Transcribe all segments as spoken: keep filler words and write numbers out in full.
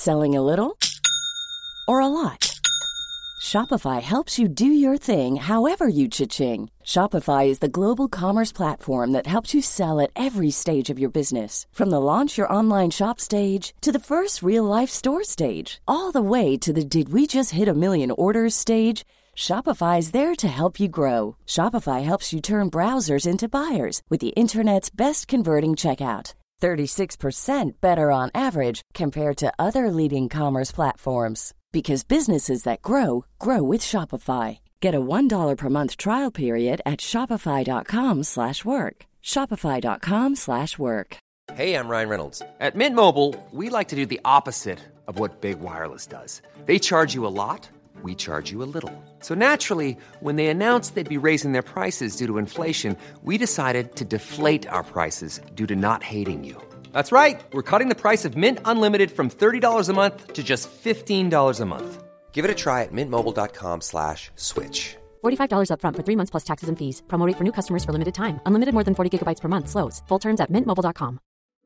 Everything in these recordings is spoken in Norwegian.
Selling a little or a lot? Shopify helps you do your thing however you cha-ching. Shopify is the global commerce platform that helps you sell at every stage of your business. From the launch your online shop stage to the first real-life store stage, all the way to the did we just hit a million orders stage. Shopify is there to help you grow. Shopify helps you turn browsers into buyers with the internet's best converting checkout. thirty-six percent better on average compared to other leading commerce platforms. Because businesses that grow, grow with Shopify. Get a one dollar per month trial period at shopify.com slash work. Shopify.com slash work. Hey, I'm Ryan Reynolds. At Mint Mobile, we like to do the opposite of what Big Wireless does. They charge you a lot, we charge you a little. So naturally, when they announced they'd be raising their prices due to inflation, we decided to deflate our prices due to not hating you. That's right. We're cutting the price of Mint Unlimited from thirty dollars a month to just fifteen dollars a month. Give it a try at mintmobile.com slash switch. forty-five dollars up front for three months plus taxes and fees. Promo rate for new customers for limited time. Unlimited more than forty gigabytes per month. Slows full terms at mint mobile dot com.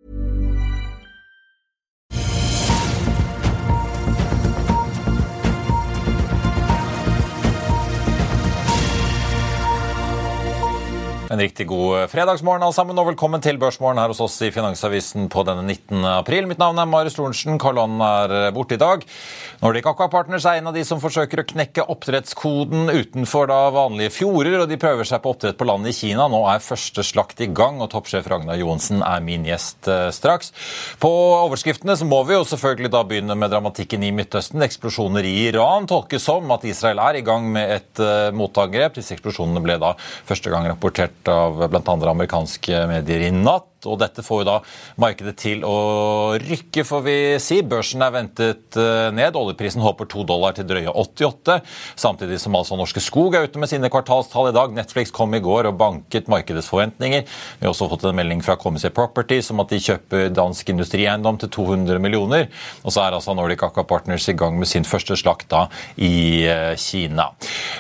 En riktig god fredagsmorgen alle sammen, og velkommen til Børsmorgen her hos oss i Finansavisen på denne nittende april. Mitt navn er Marius Lorentzen, Karl-Ann er borte i dag. Nordic Aqua Partners er en av de som forsøker å knekke oppdrettskoden utenfor da vanlige fjorder, og de prøver seg på oppdrett på landet i Kina. Nå er første slakt i gang, og toppsjef Ragnar Johansen er min gjest eh, straks. På overskriftene så må vi jo selvfølgelig da begynne med dramatikken i Midtøsten. Eksplosjoner i Iran tolkes som at Israel er i gang med et uh, motangrep. Disse eksplosjonene ble da første gang rapportert av blant andre amerikanske medier i natt, og dette får jo da markedet til å rykke, får vi si. Børsen er ventet ned, oljeprisen håper to dollar til drøye åttiåtte, samtidig som altså Norske Skog er ute med sine kvartalstall i dag. Netflix kom i går og banket markedets forventninger. Vi har også fått en melding fra Commissary Property som at de kjøper dansk industrieiendom til to hundre millioner, og så er altså Nordic Aqua Partners i gang med sin første slakt da i Kina.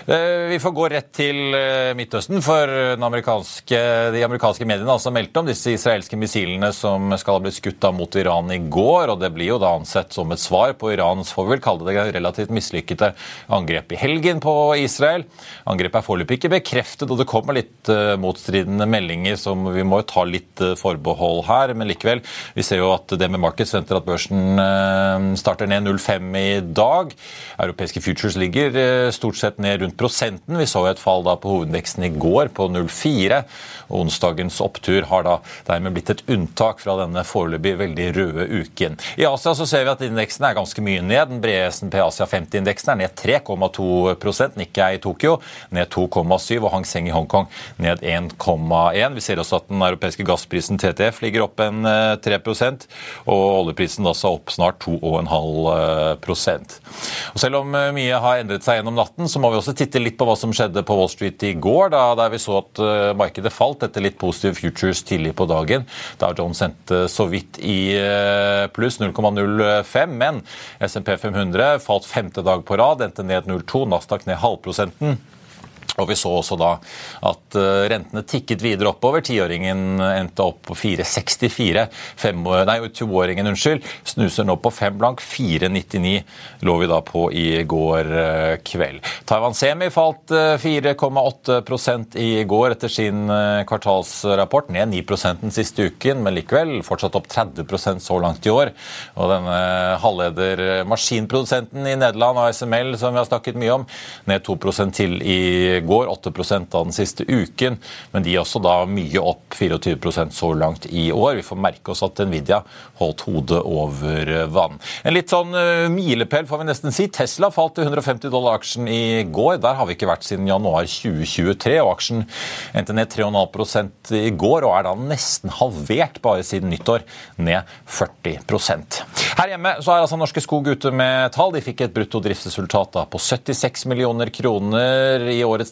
Vi får gå rett til Midtøsten, for den amerikanske, de amerikanske mediene har altså meldt om disse israelske missilene som skal ha blitt skutt av mot Iran i går, og det blir jo da ansett som et svar på Irans, får vi vel kalle det, relativt mislykkede angrep i helgen på Israel. Angrepet er foreløpig ikke bekreftet, og det kommer litt uh, motstridende meldinger som vi må ta litt uh, forbehold her, men likevel, vi ser jo at det med Markets venter at børsen uh, starter ned null komma fem i dag. Europeiske futures ligger uh, stort sett ned rundt prosenten. Vi så et fall da på hovedindeksen i går på null komma fire, og onsdagens opptur har da dermed blitt et unntak fra denne foreløpig veldig røde uken. I Asia så ser vi at indeksen er ganske mye ned. Den brede S and P Asia femti-indeksen er ned tre komma to prosent, Nikkei i Tokyo ned to komma syv, og Hang Seng i Hongkong ned en komma en. Vi ser også at den europeiske gassprisen T T F ligger opp en tre prosent, og oljeprisen også opp snart to komma fem prosent. Og selv om mye har endret seg gjennom natten, så må vi også titte litt på hva som skjedde på Wall Street i går, da, der vi så at markedet falt etter litt positive futures tidlig på dagen. Dow Jones endte så vidt i pluss null komma null fem, men S and P fem hundre falt femte dag på rad, endte ned null komma to, Nasdaq ned halvprosenten. Og vi så også da at rentene tikket videre oppover. Tiåringen endte opp på fire komma sekstifire. Fem, nei, toåringen, unnskyld, snuser nå på fem blank. fire komma nittini lå vi da på i går kveld. Taiwan Semi falt fire komma åtte prosent i går etter sin kvartalsrapport. Ned ni prosent den siste uken, men likevel fortsatt opp tretti prosent så langt i år. Og denne halvleder maskinprodusenten i Nederland, A S M L, som vi har snakket mye om, ned to prosent til i går, åtte prosent av den siste uken, men de er også da mye opp, tjuefire prosent så langt i år. Vi får merke oss at Nvidia holdt hodet over vann. En litt sånn uh, milepæl får vi nesten si. Tesla falt til hundre og femti dollar aksjen i går. Der har vi ikke vært siden januar tjue tjuetre, og aksjen endte ned tre komma fem prosent i går, og er da nesten halvert bare siden nyttår, ned førti prosent. Her hjemme så er altså Norske Skog ute med tall. De fikk et brutto driftsresultat da på syttiseks millioner kroner i årets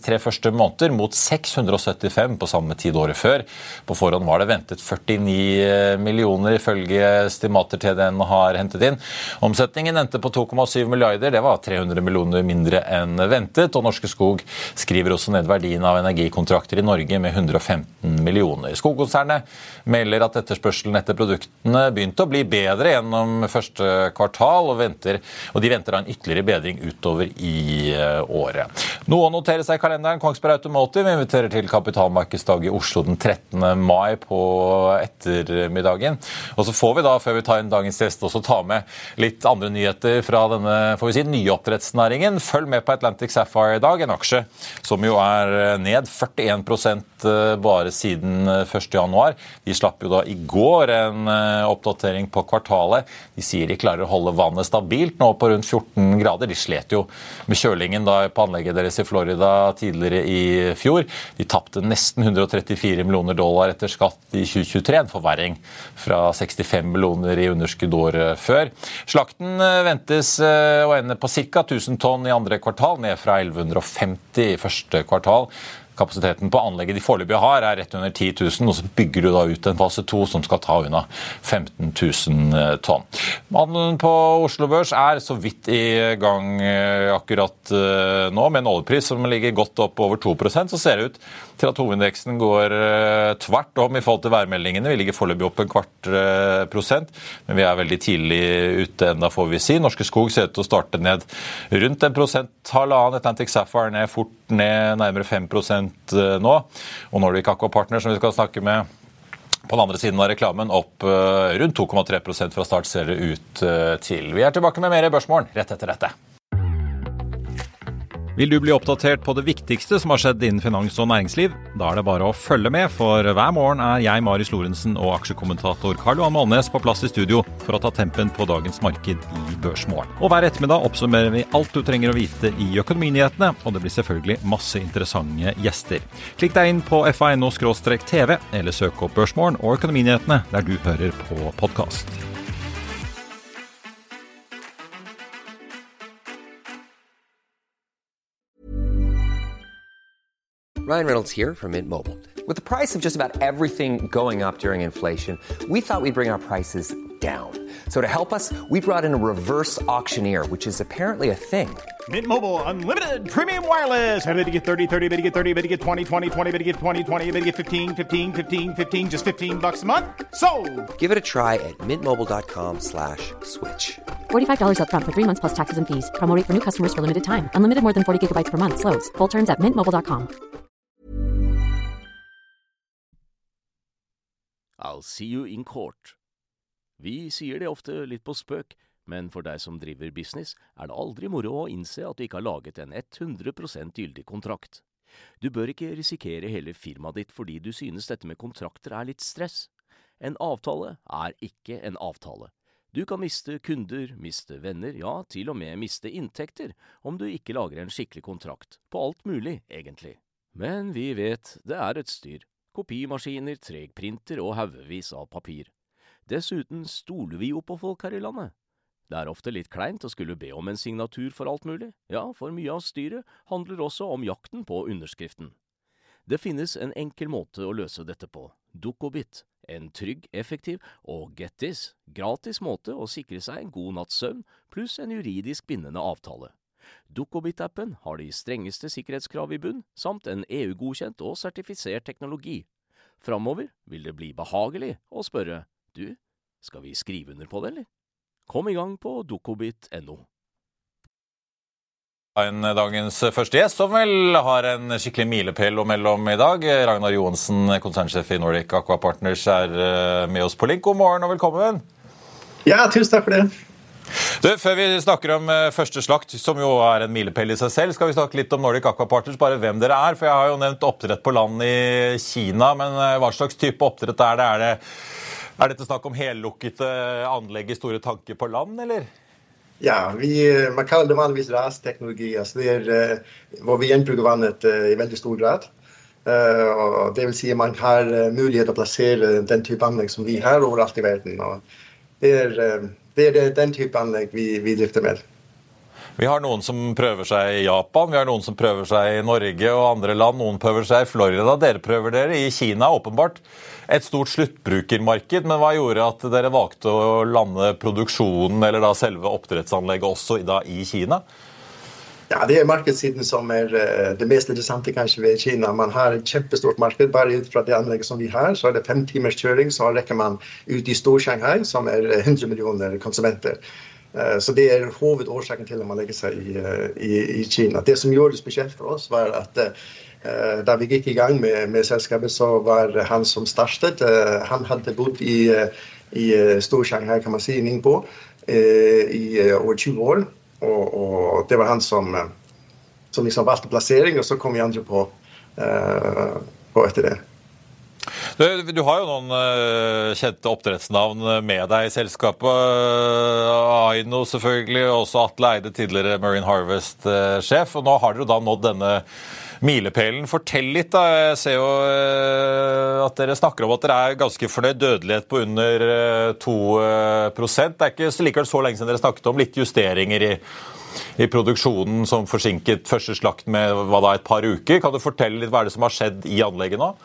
tre første måneder mot seks hundre og syttifem på samme tid året før. På forhånd var det ventet førtini millioner ifølge estimater T D N har hentet inn. Omsetningen endte på to komma syv milliarder, det var tre hundre millioner mindre enn ventet, og Norske Skog skriver også ned verdien av energikontrakter i Norge med hundre og femten millioner. Skogkonsernet melder at etterspørselen etter produktene begynte å bli bedre gjennom første kvartal, og, venter, og de venter en ytterligere bedring utover i året. Noe å notere seg i kalenderen. Kongsberg Automotive inviterer til kapitalmarkedsdag i Oslo den trettende mai på ettermiddagen. Og så får vi da, før vi tar inn dagens gjest, også ta med litt andre nyheter fra denne, får vi si, nye oppdrettsnæringen. Følg med på Atlantic Sapphire i dag, en aksje som jo er ned førtien prosent bare siden første januar. De slapp jo da i går en oppdatering på kvartalet. De sier de klarer å holde vannet stabilt nå på rundt fjorten grader. De slet jo med kjølingen da på anlegget deres i Florida tidligere i fjor. De tappte nesten hundre og trettifire millioner dollar etter skatt i tjue tjuetre, en forverring fra sekstifem millioner i underskudd året før. Slakten ventes å ende på ca. tusen tonn i andre kvartal, ned fra elleve hundre og femti i første kvartal. Kapasiteten på anlegget de foreløpig har er rett under ti tusen, og så bygger du da ut en fase to som skal ta unna femten tusen tonn. Handelen på Oslo Børs er så vidt i gang akkurat nå, med en oljepris som ligger godt opp over to prosent, så ser det ut til at hovedindeksen går tvert om i forhold til værmeldingene. Vi ligger foreløpig opp en kvart prosent, men vi er veldig tidlig ute enda, får vi si. Norske Skog ser ut til å starte ned rundt en prosent, halvannen. Atlantic Sapphire ned fort ned nærmere fem prosent nå, og Nordic Aqua Partners, som vi skal snakke med på den andre siden av reklamen, opp rundt to komma tre prosent fra start ser det ut til. Vi er tilbake med mer i Børsmorgen rett etter dette. Vil du bli oppdatert på det viktigste som har skjedd innen finans og næringsliv? Da er det bare å følge med, for hver morgen er jeg, Marius Lorentzen, og aksjekommentator Karl Johan Målnes på plass i studio for å ta tempen på dagens marked i Børsmorgen. Og hver ettermiddag oppsummerer vi alt du trenger å vite i økonominyhetene, og det blir selvfølgelig masse interessante gjester. Klikk deg inn på f a punkt n o skråstrek t v, eller søk opp Børsmorgen og økonominyhetene der du hører på podcast. Ryan Reynolds here from Mint Mobile. With the price of just about everything going up during inflation, we thought we'd bring our prices down. So to help us, we brought in a reverse auctioneer, which is apparently a thing. Mint Mobile Unlimited Premium Wireless. How to get thirty, thirty, how to get thirty, how to get twenty, twenty, twenty, how to get twenty, twenty, how to get fifteen, fifteen, fifteen, fifteen, just fifteen bucks a month? Sold! Give it a try at mintmobile.com slash switch. forty-five dollars up front for three months plus taxes and fees. Promo rate for new customers for limited time. Unlimited more than forty gigabytes per month. Slows full terms at mint mobile dot com. I'll see you in court. Vi sier det ofte litt på spøk, men for deg som driver business, er det aldri moro å innse at du ikke har laget en hundre prosent gyldig kontrakt. Du bør ikke risikere hele firmaet ditt fordi du synes dette med kontrakter er litt stress. En avtale er ikke en avtale. Du kan miste kunder, miste venner, ja, til og med miste inntekter, om du ikke lager en skikkelig kontrakt, på alt mulig, egentlig. Men vi vet det er et styr. Kopimaskiner, tregprinter og haugevis av papir. Dessuten stoler vi jo på folk her i landet. Det er ofte litt kleint å skulle be om en signatur for alt mulig. Ja, for mye av styret handler også om jakten på underskriften. Det finnes en enkel måte å løse dette på. Dukkobit. En trygg, effektiv og get this, gratis måte å sikre seg en god natts søvn, pluss en juridisk bindende avtale. Dukkobit-appen har de strengeste sikkerhetskrav i bunn, samt en E U-godkjent og sertifisert teknologi. Framover vil det bli behagelig å spørre, du, skal vi skrive under på det, eller? Kom i gang på dukkobit punktum no. En dagens første gjest som vel har en skikkelig milepæl å melde om i dag. Ragnar Johansen, konsernsjef i Nordic Aqua Partners, er med oss på link. God morgen og velkommen. Ja, tusen takk for det. Du, før vi snakker om første slakt, som jo er en milepæl i seg selv, skal vi snakke litt om Nordic Aqua Partners, bare hvem dere er. For jeg har jo nevnt oppdrett på land i Kina, men hva slags type oppdrett er det? Er, det, er dette snakk om hellukkete anlegg i store tanker på land, eller? Ja, vi, man kaller det vanligvis rasteknologi. Altså det er hvor vi gjenbruker vannet i veldig stor grad. Uh, og det vil si at man har uh, mulighet å plassere den type anlegg som vi har overalt i verden. Og det er, uh, det er den type anlegg vi, vi drifter med. Vi har noen som prøver seg i Japan, vi har noen som prøver seg i Norge og andre land, noen prøver seg i Florida. Dere prøver dere i Kina, åpenbart. Et stort sluttbrukermarked, men hva gjorde at dere valgte å lande produksjonen eller da selve oppdrettsanlegget også da i Kina? Ja, det er markedssiden som er det mest interessante kanskje ved Kina. Man har et kjempestort marked, bare ut fra det anlegget som vi har, så er det fem timers kjøring, så rekker man ut i Stor-Shanghai, som er hundre millioner konsumenter. Så det er hovedårsaken til at man legger seg i, i, i Kina. Det som gjorde det spesielt for oss var at uh, da vi gikk i gang med, med selskapet, så var han som startet. Uh, han hadde bodd i, i Stor-Shanghai, kan man si, i Ningbo, uh, i uh, over tjue år. Og, og det var han som, som liksom valgte plassering, og så kom vi andre på, uh, på etter det. Du, du har jo noen uh, kjente oppdrettsnavn med deg i selskapet. Uh, Aino selvfølgelig, og også Atle Eide, tidligere Marine Harvest-sjef. Uh, og nå har dere da nådd denne milepælen. Fortell litt da, jeg ser jo uh, at dere snakker om at dere er ganske fornøyd, dødelighet på under uh, to prosent. Det er ikke så likevel så lenge siden dere snakket om litt justeringer i, i produksjonen som forsinket første slakt med hva da, et par uker. Kan du fortelle litt hva er det som har skjedd i anlegget nå?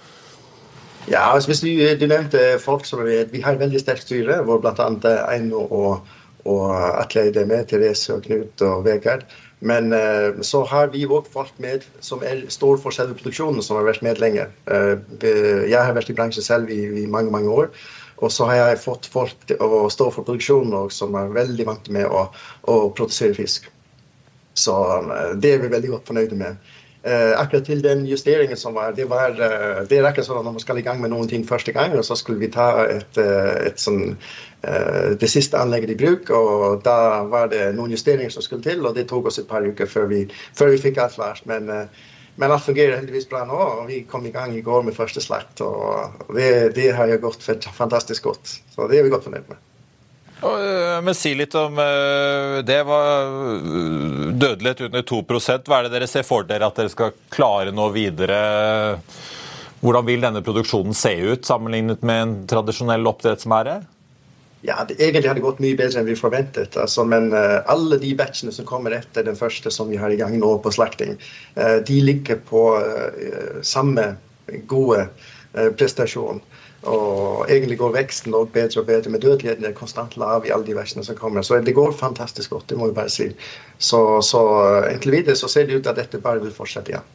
Ja, altså hvis du, du nevnte folk som er, vi har veldig sterkt styre, hvor blant annet Eino og, og Atle Eide med, Therese og Knut og Vegard. Men uh, så har vi også folk med som er, står for selve produksjonen, som har vært med lenge. Uh, jeg har vært i bransjen selv i, i mange, mange år, og så har jeg fått folk til å stå for produksjonen også, som er veldig vant med å, å produsere fisk. Så uh, det er vi veldig godt fornøyde med. Uh, akkurat til den justeringen som var, det var uh, det er akkurat sånn at når man skal i gang med noen ting første gang, og så skulle vi ta et, uh, et sånn, uh, det siste anlegget i bruk, og da var det noen justeringer som skulle til, og det tok oss et par uker før vi, før vi fikk alt klart. Men, uh, men alt fungerer heldigvis bra nå, og vi kom i gang i går med første slakt, og det, det har jo gått fantastisk godt, så det er vi godt fornøyd med. Men si litt om, det var dødelighet under to prosent. Hva er det dere ser for dere at dere skal klare nå videre? Hvordan vil denne produksjonen se ut sammenlignet med en tradisjonell oppdrettsmære? Ja, det, egentlig har det gått mye bedre enn vi forventet. Altså, men uh, alle de batchene som kommer etter den første som vi har i gang nå på slakting, uh, de ligger på uh, samme gode uh, prestasjon. Og egentlig går veksten også bedre og bedre, med dødeligheten er konstant lav i alle de versene som kommer. Så det går fantastisk godt, det må vi bare si. Så, så egentlig videre så ser det ut at dette bare vil fortsette, ja.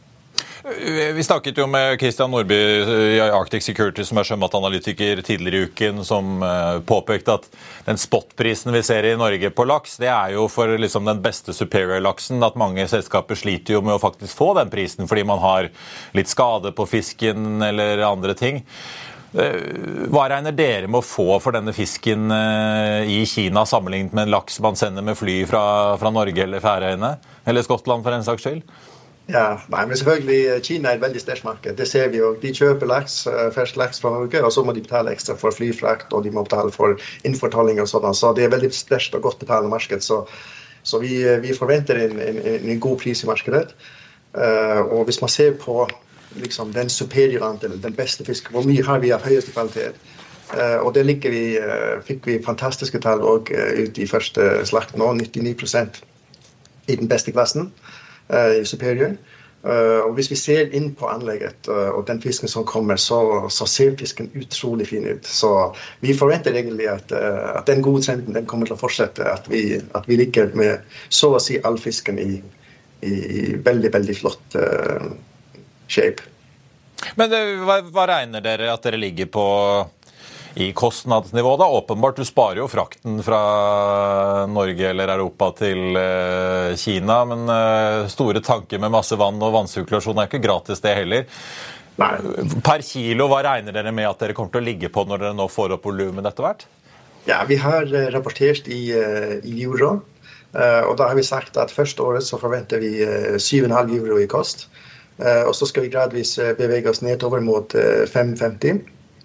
Vi snakket jo med Christian Nordby i Arctic Security, som er sjømatanalytiker tidligere i uken, som påpekte at den spotprisen vi ser i Norge på laks, det er jo for liksom den beste superior-laksen, at mange selskaper sliter jo med å faktisk få den prisen, fordi man har litt skade på fisken eller andre ting. Hva regner dere med å få for denne fisken i Kina sammenlignet med en laks man sender med fly fra, fra Norge eller Færøyene, eller Skottland for en saks skyld? Ja, nei, men selvfølgelig Kina er et veldig sterkt marked. Det ser vi jo. De kjøper laks, fersk laks fra Norge, og så må de betale ekstra for flyfrakt, og de må betale for innfortolling og sånn. Så det er veldig sterkt og godt betalende marked. Så, så vi, vi forventer en, en, en god pris i markedet. Uh, og hvis man ser på liksom, den superiorandelen, den beste fisken, hvor mye har vi av høyeste kvalitet? Uh, og det ligger vi, uh, fikk vi fantastiske tall også, uh, ut i første slakt nå, nittini prosent i den beste klassen. Uh, i Superior. Uh, og hvis vi ser inn på anlegget uh, og den fisken som kommer, så, så ser fisken utrolig fin ut. Så vi forventer egentlig at, uh, at den gode trenden den kommer til å fortsette, at vi, at vi ligger med så å si all fisken i, i, i veldig, veldig flott uh, shape. Men det, hva, hva regner dere at dere ligger på i kostnadsnivå da? Åpenbart, du sparer jo frakten fra Norge eller Europa til uh, Kina, men uh, store tanker med masse vann og vannsirkulasjon er ikke gratis det heller. Nei. Per kilo, hva regner dere med at dere kommer til å ligge på når dere nå får opp volumen etter hvert? Ja, vi har uh, rapportert i, uh, i euro, uh, og da har vi sagt at første året så forventer vi uh, syv komma fem euro i kost, uh, og så skal vi gradvis uh, bevege oss nedover mot uh, fem femti.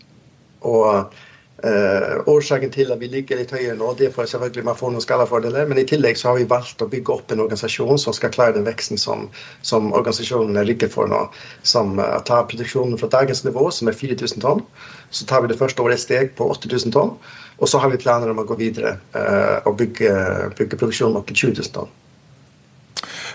Og uh, årsaken til at vi ligger litt høyere nå, det er for selvfølgelig man får noen skalafordeler, men i tillegg så har vi valgt å bygge opp en organisasjon som skal klare den veksten som, som organisasjonen ligger for nå, som uh, tar produksjonen fra dagens nivå, som er fire tusen tonn, så tar vi det første året et steg på åtte tusen tonn, og så har vi planer om å gå videre uh, og bygge, bygge produksjonen opp til tjue tusen tonn.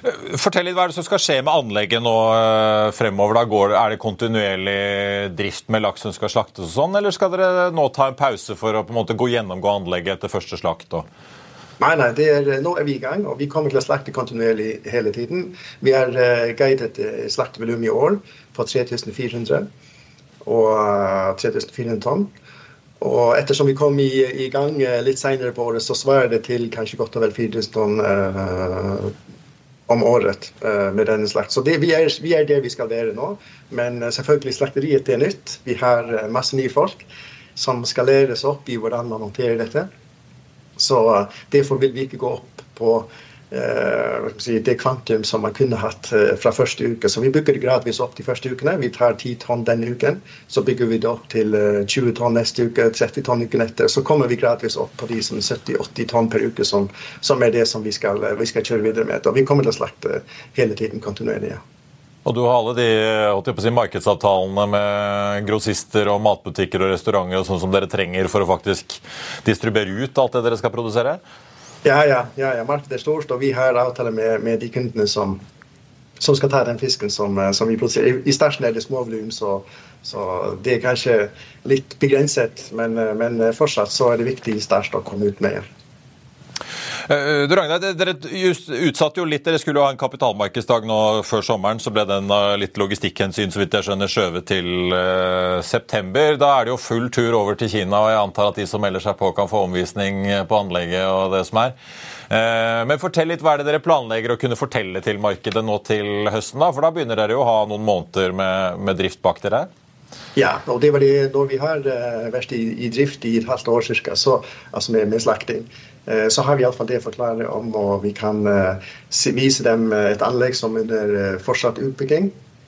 Fortell litt hva er det som skal skje med anlegget nå fremover. Da går, er det kontinuerlig drift med laks som skal slaktes og sånn, eller skal dere nå ta en pause for å på en måte gå gjennomgå anlegget etter første slakt? Og... Nei, nei, det er, nå er vi i gang, og vi kommer til å slakte kontinuerlig hele tiden. Vi har uh, guidet uh, slaktevolum i år på tre tusen fire hundre og uh, tre tusen fire hundre tonn. Og ettersom vi kom i, i gang uh, litt senere på året, så svarer det til kanskje godt og vel fire tusen tonn uh, om året uh, med denne slakt. Så det, vi, er, vi er der vi skal være nå, men uh, selvfølgelig slakteriet er nytt. Vi har uh, masse nye folk som skal læres opp i hvordan man håndterer dette. Så uh, derfor vil vi ikke gå opp på uh, hva skal si, det kvantum som man kunne hatt uh, fra første uke. Så vi bygger det gradvis opp de første ukene. Vi tar ti tonn denne uken, så bygger vi det opp til uh, tjue tonn neste uke, tretti tonn uken etter. Så kommer vi gradvis opp på de som sytti til åtti tonn per uke, som, som er det som vi skal, uh, vi skal kjøre videre med. Og vi kommer til å slakte hele tiden kontinuerlig, ja. Og du har alle de jeg på å si, markedsavtalene med grossister og matbutikker og restauranter og sånn som dere trenger for å faktisk distribuere ut alt det dere skal produsere? Ja, ja, ja, ja. Markedet er stort, og vi har avtaler med, med de kundene som, som skal ta den fisken som, som vi produserer. I starten er det små volum, så, så det er kanskje litt begrenset, men, men fortsatt så er det viktig i start å komme ut med. Du Ragnar, dere just utsatte jo litt, dere skulle jo ha en kapitalmarkedsdag nå før sommeren, så ble den litt logistikkhensyn, så vidt jeg skjønner, skjøvet til uh, september. Da er det jo full tur over til Kina, og jeg antar at de som melder seg på kan få omvisning på anlegget og det som er. Uh, men fortell litt, hva er det dere planlegger å kunne fortelle til markedet nå til høsten da? For da begynner dere jo å ha noen måneder med, med drift bak dere. Ja, og det var det når vi har uh, vært i, i drift i et halvt år cirka, så, altså med, med slakting. Så har vi i alle fall det å forklare om, og vi kan uh, vise dem et anlegg som er uh, fortsatt utbygging.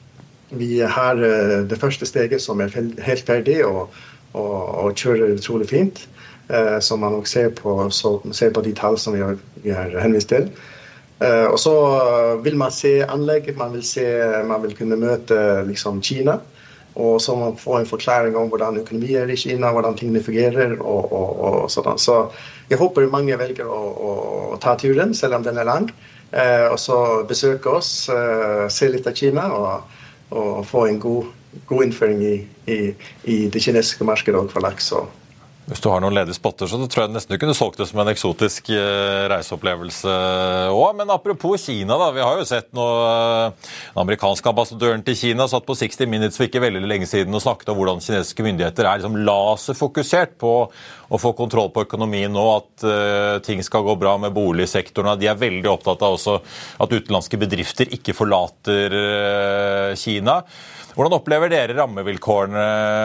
Vi har uh, det første steget som er helt ferdig og, og, og kjører utrolig fint, uh, som man også ser på, så, ser på de tall som vi har, vi har henvist til. Uh, og så vil man se anlegget, man vil, se, man vil kunne møte liksom, Kina, og så man får en forklaring om hvordan økonomi er i Kina, hvordan tingene fungerer og, og, og sånn. Så jeg håper mange velger å, å, å ta turen, selv om den er lang, eh, og så besøke oss, eh, se litt av Kina og, og få en god, god innføring i, i, i det kinesiske markedet for laks. Hvis du har noen ledige spotter, så tror jeg nesten du kunne solgt det som en eksotisk uh, reiseopplevelse også. Men apropos Kina da, vi har jo sett noe, uh, den amerikanske ambassadøren til Kina satt på sixty minutes for ikke veldig lenge siden og snakket om hvordan kinesiske myndigheter er liksom laserfokusert på å få kontroll på økonomien nå, at uh, ting skal gå bra med boligsektoren. De er veldig opptatt av også at utenlandske bedrifter ikke forlater uh, Kina. Hvordan opplever dere rammevilkårene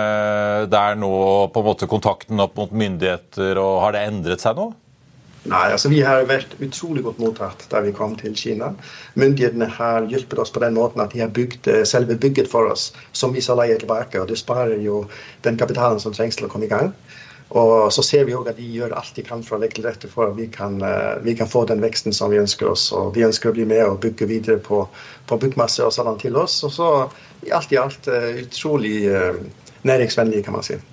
der nå, på en måte kontakten opp mot myndigheter, og har det endret seg nå? Nei, altså vi har vært utrolig godt mottatt da vi kom til Kina. Myndighetene har hjulpet oss på den måten at de har bygd selve bygget for oss, som vi så leier tilbake, og det sparer jo den kapitalen som trengs til å komme i gang. Og så ser vi også at de gjør alt de kan for å legge til rette for at vi kan, uh, vi kan få den veksten som vi ønsker oss. Og vi ønsker å bli med og bygge videre på, på byggmasse og sånn til oss. Og så i alt i alt uh, utrolig uh, næringsvennlig, kan man si.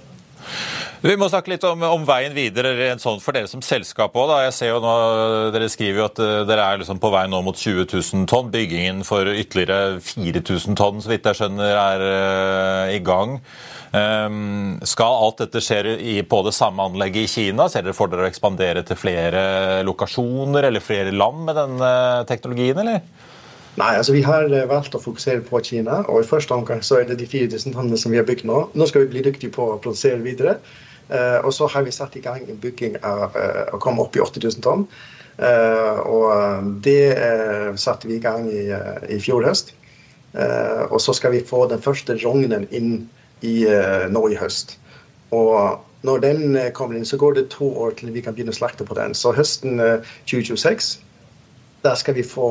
Vi må snakke litt om, om veien videre en sånn for dere som selskap også, da. Jeg ser jo nå, dere skriver jo at uh, dere er liksom på vei nå mot tjue tusen tonn. Byggingen for ytterligere fire tusen tonn, så vidt jeg skjønner, er uh, i gang. Um, skal alt dette skje i, på det samme anlegget i Kina? Ser dere for dere å ekspandere til flere lokasjoner eller flere land med denne teknologien, eller? Nei, altså vi har valgt å fokusere på Kina, og i første omgang så er det de fire tusen tonnene som vi har bygd nå. Nå skal vi bli dyktige på å produsere videre, uh, og så har vi satt i gang en bygging av uh, å komme opp i åtte tusen tonn. Uh, og det uh, satte vi i gang i, uh, i fjor høst. Uh, og så skal vi få den første rognen inn i, uh, nå i høst. Og når den uh, kommer inn, så går det to år til vi kan begynne å slakte på den. Så høsten uh, tjue tjueseks, der skal vi få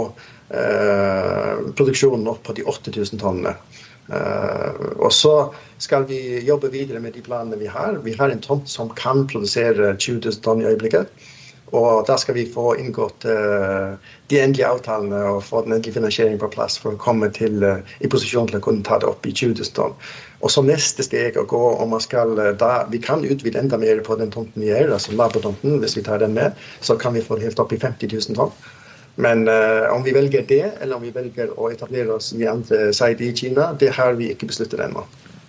uh, produksjonen opp på de åtte tusen tonnene. Uh, og så skal vi jobbe videre med de planene vi har. Vi har en tomt som kan produsere tjue tusen tonn i øyeblikket. Og da skal vi få inngått uh, de endelige avtalene og få den endelige finansieringen på plass for å komme til, uh, i posisjon til å kunne ta det opp i tjue tusen tonn. Og så neste steg å gå, om man skal, uh, da, vi kan utvide enda mer på den tomten vi er, altså nabotomten, hvis vi tar den med, så kan vi få det helt opp i femti tusen tonn. Men uh, om vi velger det, eller om vi velger å etablere oss i andre sider i Kina, det har vi ikke besluttet ennå.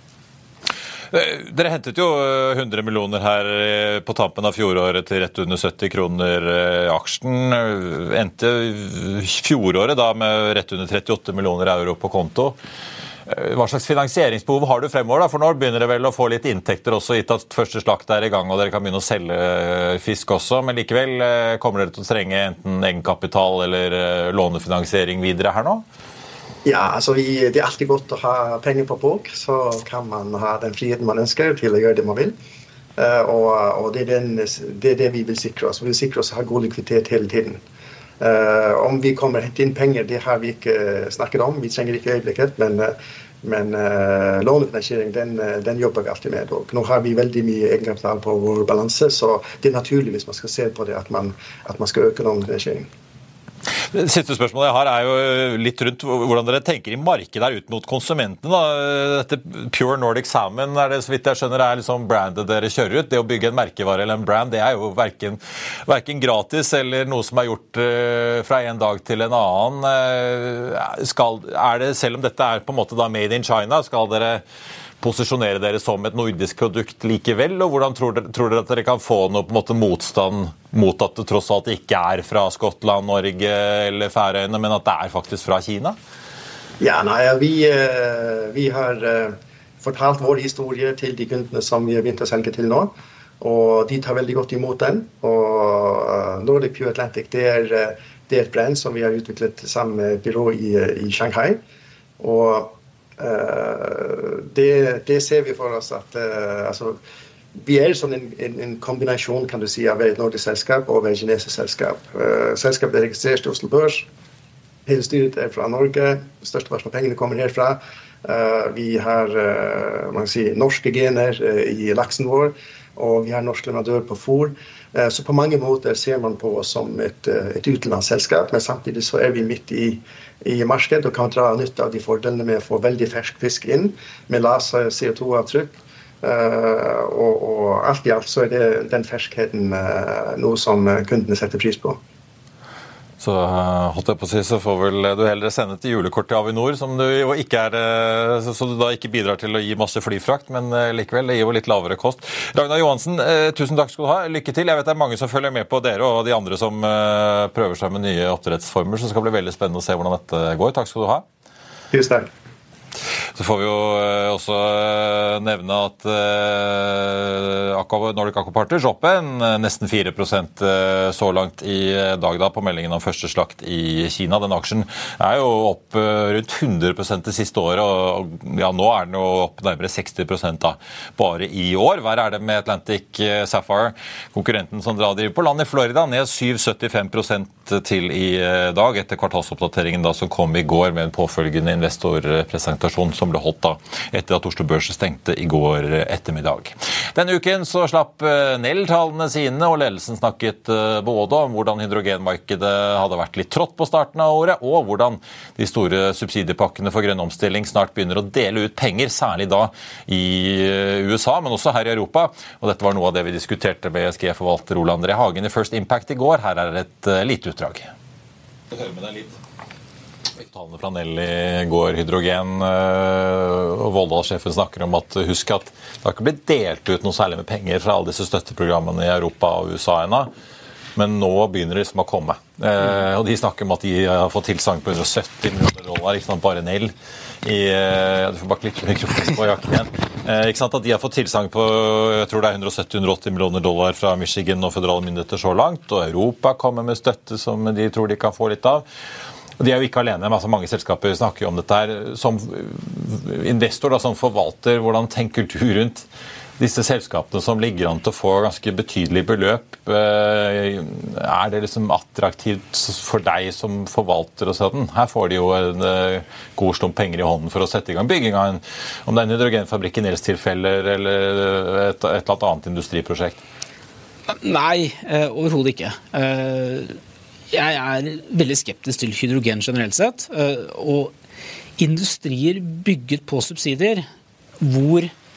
Dere hentet jo hundre millioner her på tampen av fjoråret til rett under sytti kroner aksjen. Endte fjoråret da med rett under trettiåtte millioner euro på konto. Hva slags finansieringsbehov har du fremover da? For nå begynner det vel å få litt inntekter også, gitt at første slakt er i gang, og dere kan begynne å selge fisk også. Men likevel, kommer dere til å trenge enten egenkapital eller lånefinansiering videre her nå? Ja, altså vi, det er alltid godt å ha penger på bok, så kan man ha den friheten man ønsker til å gjøre det man vil. Uh, og og det, er den, det er det vi vil sikre oss. Vi vil sikre oss å ha god likviditet hele tiden. Uh, om vi kommer hente inn penger, det har vi ikke snakket om. Vi trenger ikke øyeblikket, men, men uh, lånefinansiering, den, den jobber vi alltid med. Og nå har vi veldig mye egenkapital på vår balanse, så det er naturlig hvis man skal se på det at man, at man skal øke lånefinansiering. Det siste spørsmålet jeg har er jo litt rundt hvordan dere tenker i markedet der ut mot konsumentene. Da. Dette Pure Nordic Salmon er det, så vidt jeg skjønner, er liksom brandet dere kjører ut. Det å bygge en merkevare eller en brand, det er jo hverken, hverken gratis eller noe som er gjort uh, fra en dag til en annen. Uh, skal, er det, selv om dette er på en måte da made in China, skal dere posisjonere dere som et nordisk produkt likevel, og hvordan tror dere, tror dere at dere kan få noe på en måte motstand mot at det tross alt ikke er fra Skottland, Norge eller Færøyene, men at det er faktisk fra Kina? Ja, nei, vi, vi har fortalt vår historie til de kundene som vi har begynt å selge til nå, og de tar veldig godt imot den, og Nordic Pure Atlantic, det er, det er et brand som vi har utviklet sammen med et byrå i, i Shanghai, og Uh, det, det ser vi for oss at uh, altså, vi er som en, en, en kombinasjon kan du si, av et nordisk selskap og et kinesisk selskap. Uh, selskapet er registrert i Oslo Børs, hele styret er fra Norge, størsteparten av pengene kommer herfra. Uh, vi har uh, man kan si, norske gener uh, i laksen vår, og vi har norsk leverandør på fôr. Uh, så på mange måter ser man på oss som et, uh, et utenlandsselskap, men samtidig så er vi midt i i markedet og kan dra nytte av de fordelene med å få veldig fersk fisk inn med lase C O to-avtrykk. Uh, og, og alt i alt så er det den ferskheten uh, noe som kundene setter pris på. Så holdt jeg på å si, så får vel du heller sende til julekort til Avinor, som du jo ikke er, så du da ikke bidrar til å gi masse flyfrakt, men likevel, det gir jo litt lavere kost. Ragnar Johansen, tusen takk skal du ha. Lykke til. Jeg vet det er mange som følger med på dere og de andre som prøver seg med nye oppdrettsformer, så det skal bli veldig spennende å se hvordan dette går. Takk skal du ha. Tusen takk. Så får vi jo også nevne at Nordic Aqua Partners opp en nesten fire prosent så langt i dag da på meldingen om første slakt i Kina. Den aksjen er jo opp rundt hundre prosent det siste året, og ja, nå er den jo opp nærmere seksti prosent da, bare i år. Hva er det med Atlantic Sapphire, konkurrenten som driver på land i Florida, ned syv komma syttifem prosent til i dag, etter kvartalsoppdateringen da, som kom i går med en påfølgende investorpresentasjon som ble holdt da, etter at Oslo Børs stengte i går ettermiddag. Denne uken så slapp Nel-tallene sine, og ledelsen snakket både om hvordan hydrogenmarkedet hadde vært litt trått på starten av året, og hvordan de store subsidiepakkene for grønn omstilling snart begynner å dele ut penger, særlig da i U S A, men også her i Europa. Og dette var noe av det vi diskuterte med E S G-forvalter Ole André Hagen i First Impact i går. Her er et lite utdrag. Jeg hører med deg litt. Tallene fra Nel i går, hydrogen, og Volda-sjefen snakker om at husk at det har ikke blitt delt ut noe særlig med penger fra alle disse støtteprogrammene i Europa og U S A ennå, men nå begynner det liksom å komme. Eh, og de snakker om at de har fått tilsagn på hundre og sytti millioner dollar, ikke sant, bare Nel. I, ja, du får bare klippe mikrofonen på jakken igjen. Eh, ikke sant, at de har fått tilsagn på, jeg tror det er hundre og sytti til hundre og åtti millioner dollar fra Michigan og føderale myndigheter så langt, og Europa kommer med støtte som de tror de kan få litt av. Og de er jo ikke alene, altså mange selskaper snakker jo om dette her. Som investor, da, som forvalter, hvordan tenker du rundt disse selskapene som ligger an til å få ganske betydelig beløp? Er det liksom attraktivt for deg som forvalter å si at her får de jo en god slump penger i hånden for å sette i gang bygging av en, om det er en hydrogenfabrikk i Nels tilfeller eller et, et eller annet industriprosjekt? Nei, overhodet ikke. Jeg er veldig skeptisk til hydrogen generelt sett, og industrier bygget på subsidier hvor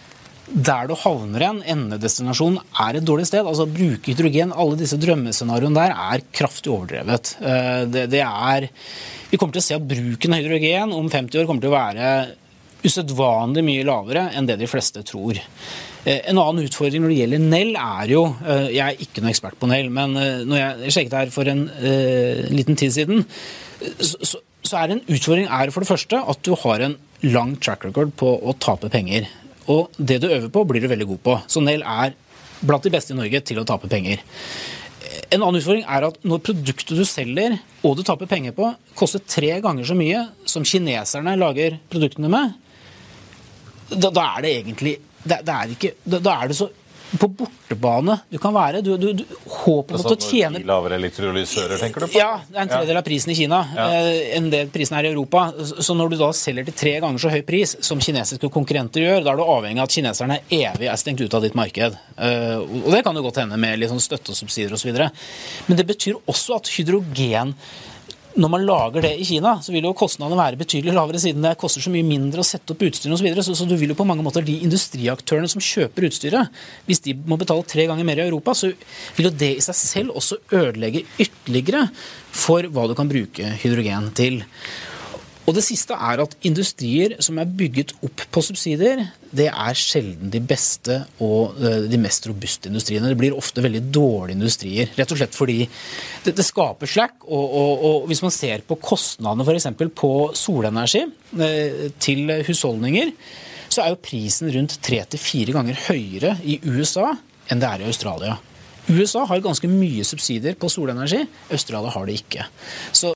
der du havner en endedestinasjon er et dårlig sted. Altså bruke hydrogen, alle disse drømmescenarioene der er kraftig overdrevet. Det, det er, vi kommer til å se at bruken av hydrogen om femti år kommer til å være usedvanlig mye lavere enn det de fleste tror. En annen utfordring når det gjelder Nel er jo, jeg er ikke noen ekspert på Nel, men når jeg sjekket her for en uh, liten tid siden, så, så er en utfordring er for det første at du har en lang track record på å tape penger. Og det du øver på, blir du veldig god på. Så Nel er blant de beste i Norge til å tape penger. En annen utfordring er at når produktet du selger, og du taper penger på, koster tre ganger så mye som kineserne lager produktene med, da, da er det egentlig, det, det er ikke, da, da er det så på bortebane du kan være. Du, du, du håper på å tjene... Lavere elektrolysører, tenker du på? Ja, det er en tredjedel av prisen i Kina, ja. eh, enn det prisen er i Europa. Så når du da selger til tre ganger så høy pris som kinesiske konkurrenter gjør, da er du avhengig av at kineserne evig er stengt ut av ditt marked. Eh, og det kan jo godt hende med litt sånn støtte og subsidier og så videre. Men det betyr også at hydrogen, når man lager det i Kina, så vil jo kostnadene være betydelig lavere siden det koster så mye mindre å sette opp utstyr og så videre. Så, så du vil jo på mange måter de industriaktørene som kjøper utstyret, hvis de må betale tre ganger mer i Europa, så vil jo det i seg selv også ødelegge ytterligere for hva du kan bruke hydrogen til. Og det siste er at industrier som er bygget opp på subsidier, det er sjelden de beste og de mest robuste industriene. Det blir ofte veldig dårlige industrier, rett og slett fordi det, det skaper slack, og, og, og hvis man ser på kostnadene for eksempel på solenergi eh, til husholdninger, så er jo prisen rundt tre til fire ganger høyere i U S A enn det er i Australia. U S A har ganske mye subsidier på solenergi, Australia har det ikke. Så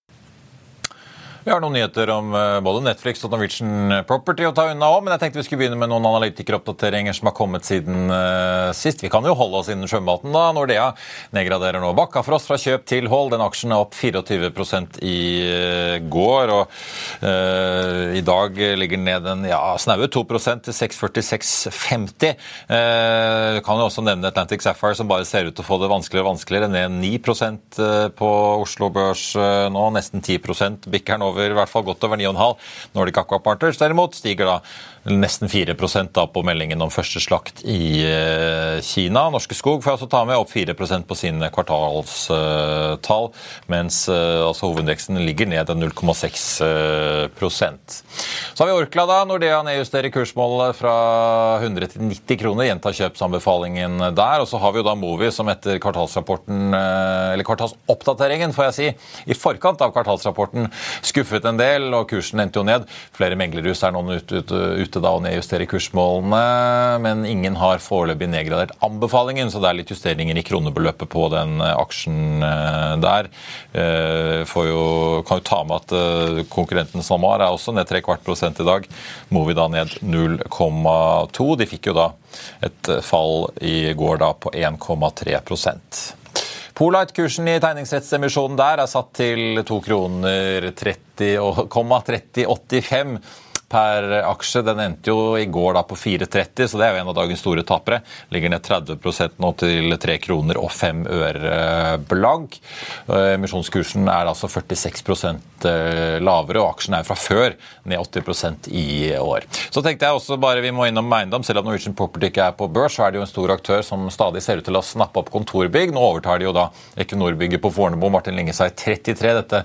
Vi har noen nyheter om både Netflix og Norwegian Property å ta unna om, men jeg tenkte vi skulle begynne med noen analytikeroppdateringer som har kommet siden uh, sist. Vi kan jo holde oss innen sjømaten da. Nordea nedgraderer nå Bakkafrost fra kjøp til hold. Den aksjen er opp fireogtyve prosent i uh, går, og uh, i dag ligger den ned en ja, snaue to prosent til seks førtiseks femti. Uh, kan jo også nevne Atlantic Sapphire som bare ser ut til å få det vanskeligere og vanskeligere, ned ni prosent på Oslo Børs uh, nå, nesten ti prosent, bikker den over i hvert fall godt over ni komma fem. Nordic Aqua Partners derimot stiger da nesten fire prosent da på meldingen om første slakt i uh, Kina. Norske Skog får altså ta med opp fire prosent på sine kvartalstall, uh, mens uh, altså hovedindeksen ligger ned null komma seks prosent. Så har vi Orkla da, Nordea nedjusterer kursmålet fra hundre til nitti kroner, gjentar kjøpsanbefalingen der, og så har vi jo da Movi som etter kvartalsrapporten, uh, eller kvartalsoppdateringen får jeg si, i forkant av kvartalsrapporten skuffet en del, og kursen endte jo ned. Flere meglerhus er nå ute, ute, ute da og nedjusterer kursmålene, men ingen har foreløpig nedgradert anbefalingen, så det er litt justeringer i kronebeløpet på den aksjen der. Får jo, kan jo ta med at konkurrenten SalMar er også ned tre kvart prosent i dag. Movi da ned null komma to. De fikk jo da et fall i går da på en komma tre prosent. Polite-kursen i tegningsrettsemisjonen der er satt til to kroner tretti komma tretti åttifem per aksje. Den endte jo i går da på fire tretti, så det er jo en av dagens store tapere. Ligger ned tretti prosent nå til tre kroner og fem øre blank. Emisjonskursen er altså førtiseks prosent lavere, og aksjen er fra før ned åtti prosent i år. Så tenkte jeg også bare vi må innom eiendom, selv om Norwegian Property ikke er på børs, så er det jo en stor aktør som stadig ser ut til å snappe opp kontorbygg. Nå overtar de jo da Equinor-bygget på Fornebu, Martin Lingesei trettitre, dette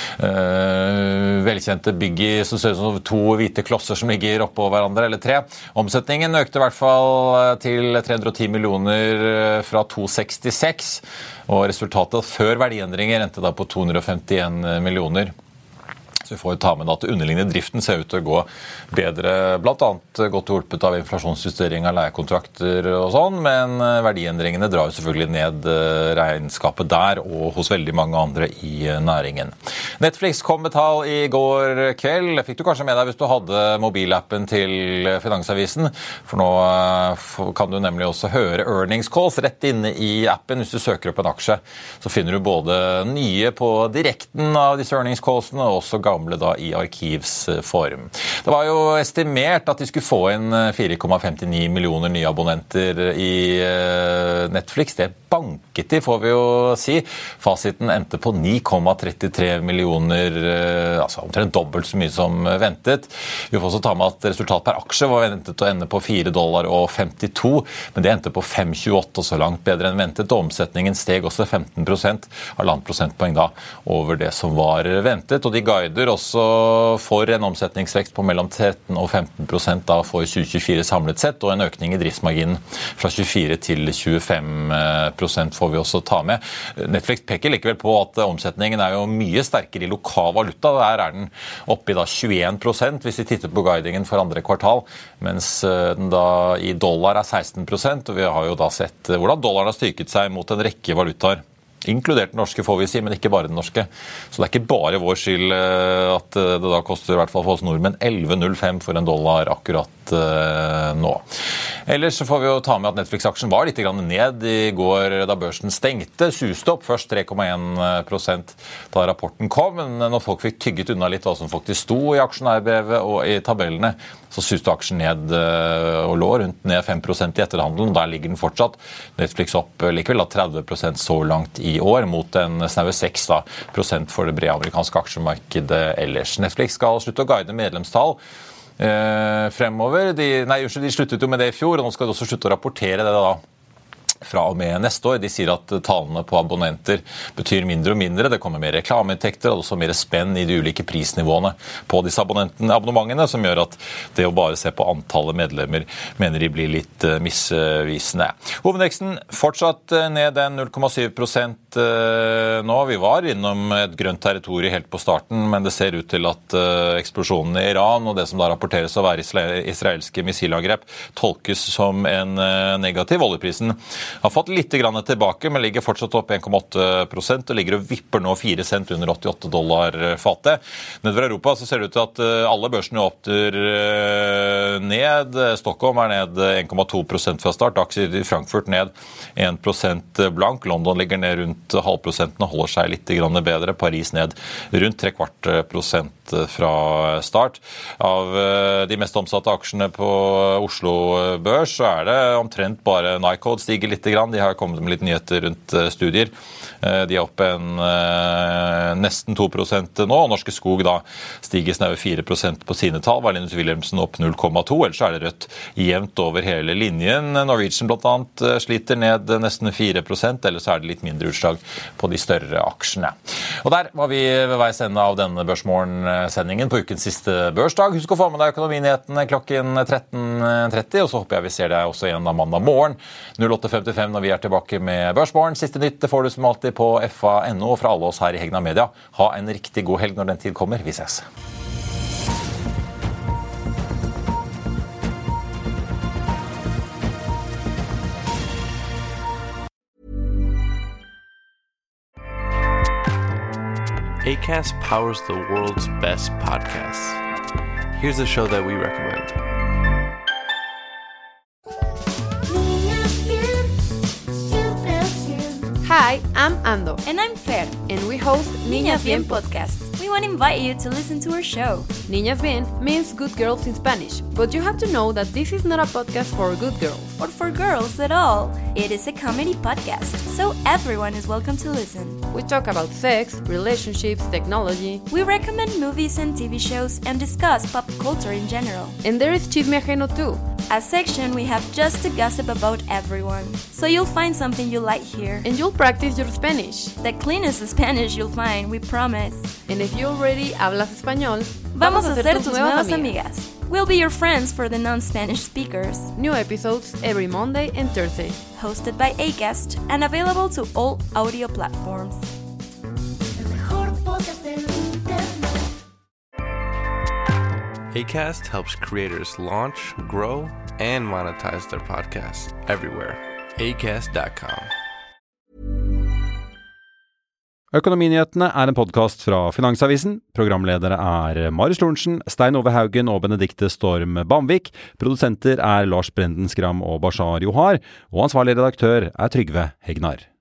øh, velkjente bygget som ser ut som to hvite klosser som ligger oppå hverandre, eller tre. Omsetningen økte i hvert fall til tre hundre og ti millioner fra to hundre og sekstiseks, og resultatet før verdiendringer endte da på to hundre og femtien millioner. Så vi får jo ta med at underliggende driften ser ut til å gå bedre, blant annet godt hjulpet av inflasjonsjustering av leiekontrakter og sånn, men verdiendringene drar jo selvfølgelig ned regnskapet der og hos veldig mange andre i næringen. Netflix kom med tall i går kveld. Fikk du kanskje med deg hvis du hadde mobilappen til Finansavisen, for nå kan du nemlig også høre earnings calls rett inne i appen. Hvis du søker opp en aksje, så finner du både nye på direkten av disse earnings callsene, og også gamle gamle da i arkivsform. Det var jo estimert at de skulle få inn fire komma femtini millioner nye abonnenter i Netflix. Det banket de, får vi jo si. Fasiten endte på ni komma trettitre millioner, altså omtrent dobbelt så mye som ventet. Vi får også ta med at resultat per aksje var ventet å ende på fire dollar og femtito, men det endte på fem komma tjueåtte, så langt bedre enn ventet. Omsetningen steg også femten prosent, halvannet prosentpoeng da, over det som var ventet. Og de guider også for en omsetningsvekst på mellom tretten og femten prosent da for tjue tjuefire samlet sett, og en økning i driftsmarginen fra tjuefire til tjuefem prosent får vi også ta med. Netflix peker likevel på at omsetningen er jo mye sterkere i lokal valuta. Der er den oppe i da tjueen prosent hvis vi titter på guidingen for andre kvartal, mens den da i dollar er seksten prosent, og vi har jo da sett hvordan dollaren har styrket seg mot en rekke valutaer. Inkludert den norske, får vi si, men ikke bare den norske. Så det er ikke bare vår skyld at det da koster i hvert fall for oss nordmenn elleve komma null fem for en dollar akkurat nå. Ellers så får vi jo ta med at Netflix-aksjen var litt grann ned i går da børsen stengte. Suste opp først tre komma en prosent da rapporten kom, men når folk fikk tygget unna litt hva som faktisk sto i aksjonærbrevet og i tabellene, så suste aksjen ned og lå rundt ned fem prosent i etterhandelen. Der ligger den fortsatt. Netflix opp likevel da tretti prosent så langt i år, mot en snaue seks prosent for det brede amerikanske aksjemarkedet ellers. Netflix skal slutte å guide medlemstall eh, fremover. De, nei, de sluttet jo med det i fjor, og nå skal de også slutte å rapportere det da fra og med neste år. De sier at tallene på abonnenter betyr mindre og mindre. Det kommer mer reklameinntekter og også mer spenn i de ulike prisnivåene på disse abonnementene, som gjør at det å bare se på antallet medlemmer mener de blir litt misvisende. Hovedveksten fortsatt ned en null komma syv prosent nå. Vi var innom et grønt territorium helt på starten, men det ser ut til at eksplosjonen i Iran og det som da rapporteres å være israelske missilangrep tolkes som en negativ. Oljeprisen har fått litt grann tilbake, men ligger fortsatt opp en komma åtte prosent og ligger og vipper nå fire cent under åttiåtte dollar fatet. Nedover Europa så ser det ut til at alle børsene åpner ned. Stockholm er ned en komma to prosent fra start. Aksjer i Frankfurt ned en prosent blank. London ligger ned rundt halvprosenten og holder seg litt grann bedre. Paris ned rundt tre kvart prosent fra start. Av de mest omsatte aksjene på Oslo Børs så er det omtrent bare Nycode stiger litt grann. De har kommet med litt nyheter rundt studier. De er oppe en nesten to prosent nå, og Norske Skog da stiger snaue fire prosent på sine tall. Wallenius Wilhelmsen opp null komma to, ellers er det rødt jevnt over hele linjen. Norwegian blant annet sliter ned nesten fire prosent, ellers er det litt mindre utslag på de større aksjene. Og der var vi ved veis ende av denne børsmorgen-sendingen på ukens siste børsdag. Husk å få med deg økonominyhetene klokken tretten tretti, og så håper jeg vi ser deg også igjen da mandag morgen null åtte femtifem når vi er tilbake med Børsmorgen. Siste nytt det får du som alltid på F A punktum N O fra alle oss her i Hegna Media. Ha en riktig god helg når den tid kommer. Vi ses. Acast powers the world's best podcasts. Here's a show that we recommend. Hi, I'm Ando. And I'm Fer. And we host Niñas Bien podcast. We want to invite you to listen to our show. Niñas Bien means good girls in Spanish, but you have to know that this is not a podcast for good girls. Or for girls at all. It is a comedy podcast, so everyone is welcome to listen. We talk about sex, relationships, technology. We recommend movies and T V shows and discuss pop culture in general. And there is Chisme Ajeno too. A section we have just to gossip about everyone. So you'll find something you like here. And you'll practice your Spanish. The cleanest Spanish you'll find, we promise. And if you already hablas español, vamos, vamos a ser tus nuevas amigas. amigas. We'll be your friends for the non-Spanish speakers. New episodes every Monday and Thursday. Hosted by Acast and available to all audio platforms. Acast helps creators launch, grow, and monetize their podcasts everywhere. acast dot com. Økonominyhetene er en podcast fra Finansavisen. Programledere er Marius Lorentzen, Stein Ove Haugen og Benedikte Storm Bamvik. Produsenter er Lars Brenden Skram og Bashar Johar. Og ansvarlig redaktør er Trygve Hegnar.